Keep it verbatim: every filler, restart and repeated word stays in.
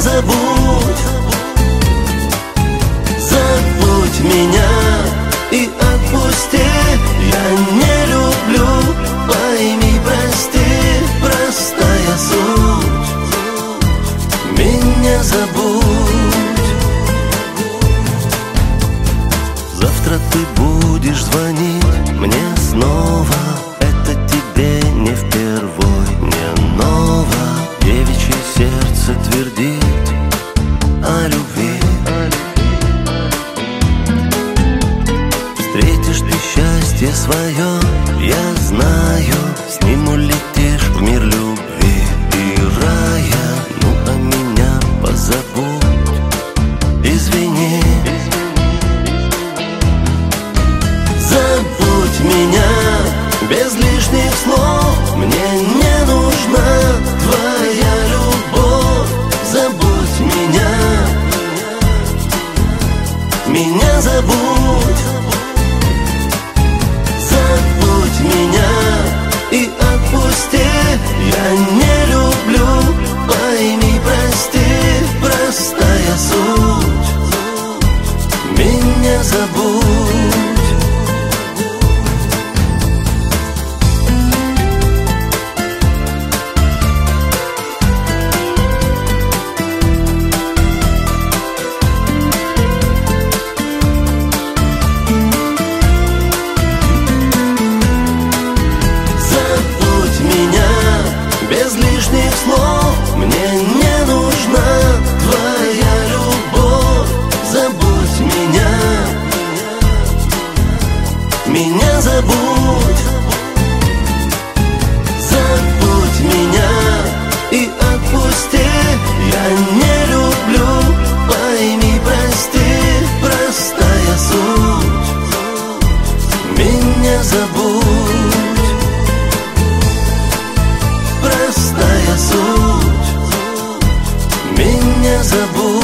забудь. Забудь меня и отпусти. Я не люблю, пойми, прости. Простая суть, меня забудь. Завтра ты будешь звонить мне снова. Это тебе не впервой, мне ново. Девичье сердце твердит о любви. Встретишь ты счастье свое, я знаю. С ним улетишь в мир любви и рая. Ну а меня позабудь, извини. Забудь меня без лишних слов. Мне не нужна твоя любовь. Забудь меня, меня забудь. Забудь меня и отпусти. Я не люблю, пойми, прости. Простая суть, меня забудь. Без лишних слов. Мне не нужна твоя любовь. Забудь меня, меня забудь. Забудь меня и отпусти. Я не люблю, пойми, прости. Простая суть, меня забудь. Простая суть, меня забудь.